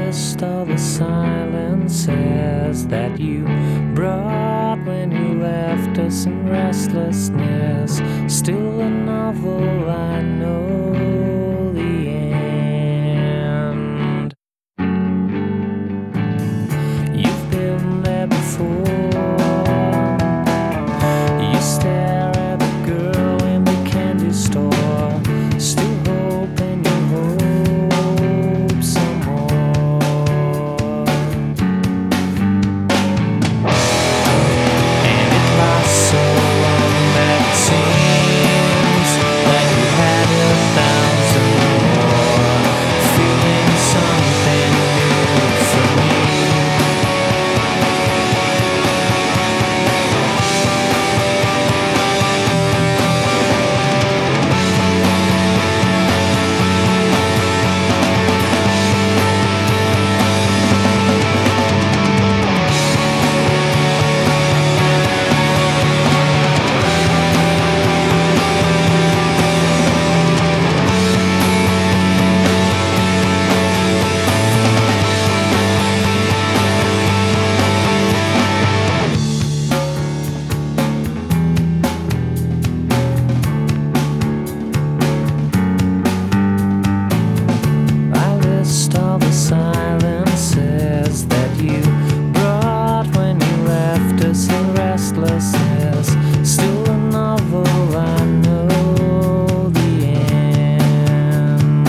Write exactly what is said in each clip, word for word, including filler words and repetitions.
list all the silences that you brought when you left us in restlessness. Still a novel, I know the end. You've been there before. You stare at the girl in the candy store, still hoping you hope some more. And it lasts so long that it seems like you had a thousand more, feeling something new for me. Silences that you brought when you left us in restlessness. Still a novel, I know the end.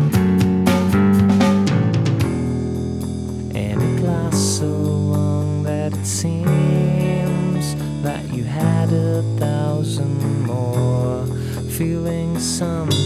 And it lasts so long that it seems that you had a thousand more, feeling some